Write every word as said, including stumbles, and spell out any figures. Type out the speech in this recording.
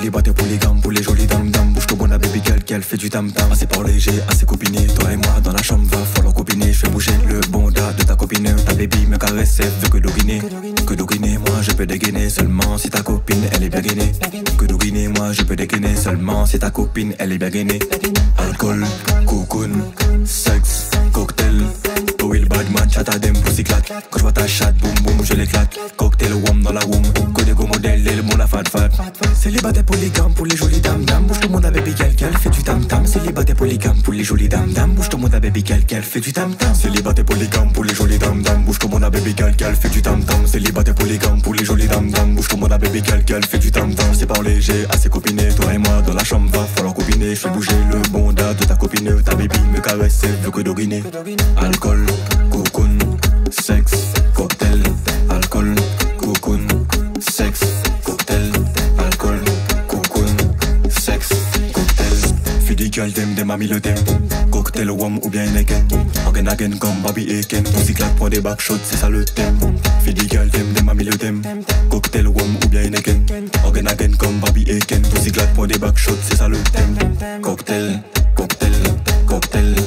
célibataire polygame pour les jolies dames dames. Bouge ton bon à baby girl qu'elle fait du tam tam. Assez par léger, assez copiné. Toi et moi dans la chambre va falloir copiner. Je fais bouger le bonda de ta copine. Ta baby me caresse, elle veut que doguiner. Que doguiner, moi je peux dégainer seulement si ta copine elle est bien gainée. Que doguiner, moi je peux dégainer seulement si ta copine elle est bien gainée. Alcool, cocoon, sexe, cocktail. Will Badman, chat à dem, pussy clap. Quand je vois ta chatte, boum boum, je l'éclate. Cocktail wom dans la womb. Que des go modèles, et le monde a fat fat. Célibataire polygame pour les jolies dames dames. Bouge ton monde à baby girl, qu'elle fait du tam tam. Célibataire polygame pour les jolies dames dames. Bouge ton monde à baby girl, qu'elle fait du tam tam. Célibataire polygame pour les jolies dames dames. Bouge ton monde à baby girl, qu'elle fait du tam tam. Célibataire polygame pour les jolies dames dames. Bouge ton monde à baby girl, qu'elle fait du tam tam. C'est par léger, assez copiné. Toi et moi dans la chambre va falloir copiner. Je fais bouger le bonda de ta copine. Ta baby me caresse, elle veut que doguiner. Alcool, cocoon, sexe, cocktail. Alcool, cocoon, sexe, cocktail. Alcool, cocoon, sexe, cocktail. Fidi girl dem dem a mis le thème. Cocktail wom ou bien Eken. Again again comme Bobby et Ken. Pussy clap pour des backshots, c'est ça le thème. Fidi girl dem dem a mis le thème. Cocktail wom ou bien Eken. Again again comme Bobby et Ken. Pussy clap pour des backshots, c'est ça le thème. Cocktail, cocktail, cocktail.